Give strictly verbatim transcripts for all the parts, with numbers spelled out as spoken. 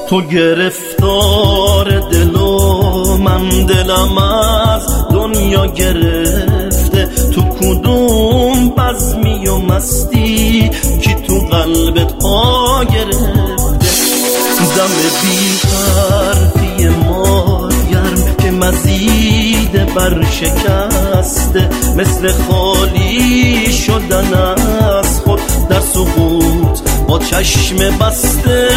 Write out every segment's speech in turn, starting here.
تو گرفتار دل و من دلم از دنیا گرفته. تو کدوم بزمی و مستی که تو قلبت پا گرفته. دم بی حرفی ما گرم که مزید بر شکسته، مثل خالی شدن از خود در سقوط با چشم بسته.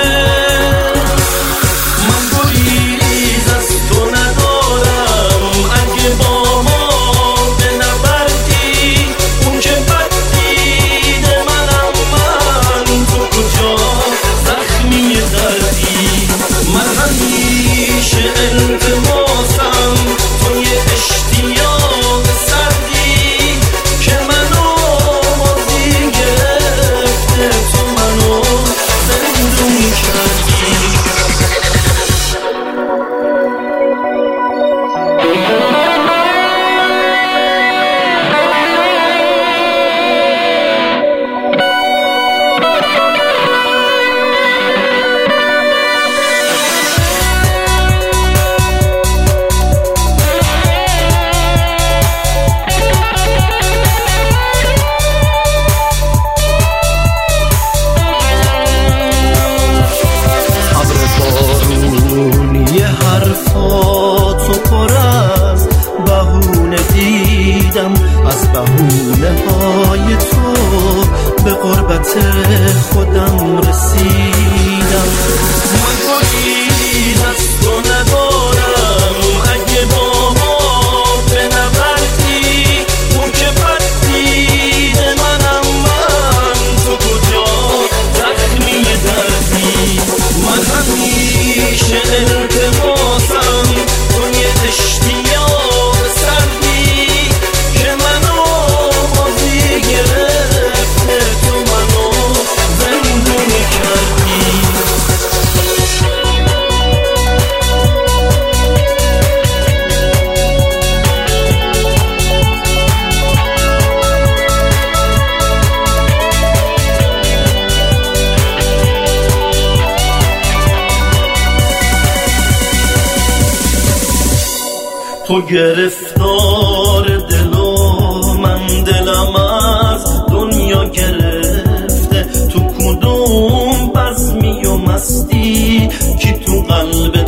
من گریز از تو ندارم، اگه با ما بنبردی اون که بد دیده منم من، تو کجا زخمی دردی. من همیشه التماسم توی اشتیاق سردی که منو مازی گرفته، تو منو زندون کردی. حرفاتو پر از بهونه دیدم، از بهونه های تو به قربت خودم رسیدم. من گریز از تو ندارم، اگه با ما بنبردی اون که بد دیده منم من، تو کجا زخمی دردی. من همیشه التماسم توی اشتیاق سردی که منو مازی گرفته، تو منو زندون کردی. تو گرفتار دل و من دلم از دنیا گرفته. تو کدوم بزمی و مستی که تو قلب